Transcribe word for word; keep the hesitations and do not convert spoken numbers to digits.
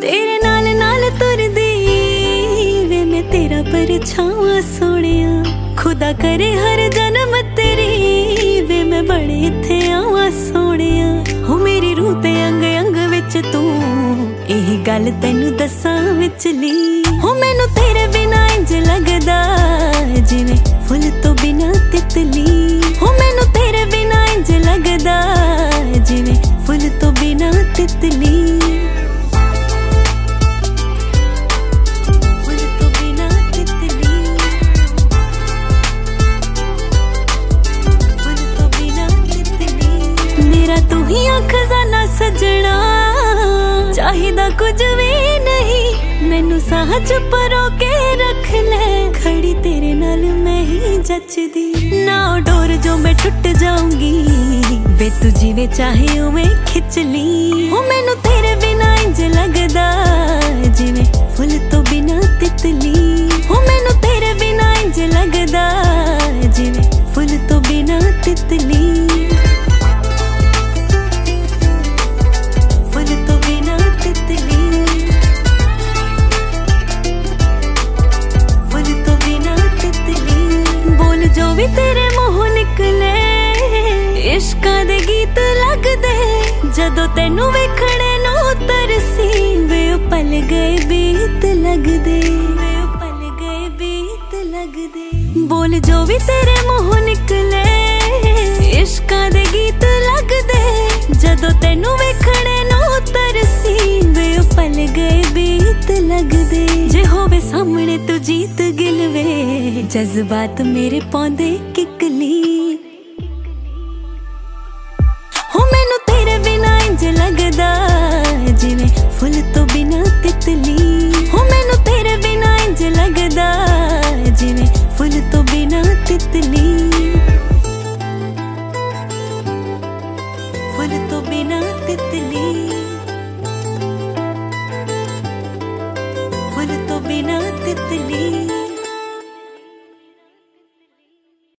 तेरे नाल नाल तुरदी वे मैं तेरा परछावां सोहणिया, खुदा करे हर जन्म तेरी वे मैं बड़े इत्थे आवां सोहणिया। हो मेरी रूह ते अंग अंग विच तू यही गल तैनू दसां विचली। हो मैनू तेरे बिना इंज लगदा जिवें फुल तो बिना तितली। हो मैनू तेरे बिना इंज लगदा जिवें फुल तो बिना तितली। खजाना सजना चाहिदा कुछ भी नहीं, मैनू साह चुप रोके रख ले। खड़ी तेरे नाल मैं ही जचदी, ना डोर जो मैं टूट जाऊंगी वे तू जिवें चाहे उवें खिच ली। हो मैनू तेरे बिना इंज लगदा जिवें फुल तो बिना तितली। हो मैनू तेरे बिना इंज लगदा जिवें फुल तो बिना तितली। तेरे मुंह निकले इश्कां दे गीत लगदे, जदों तैनू वेखणे नूं तरसी वे पल गए बीत लगदे, वे पल गए बीत लगदे। बोल जो भी तेरे मुंह निकले इश्कां दे गीत लगदे, जदों तैनू वेखणे नूं तरसी वे पल गए बीत लगदे। जे होवे सामने तू जीत गिलवे जज्बात मेरे पौंदे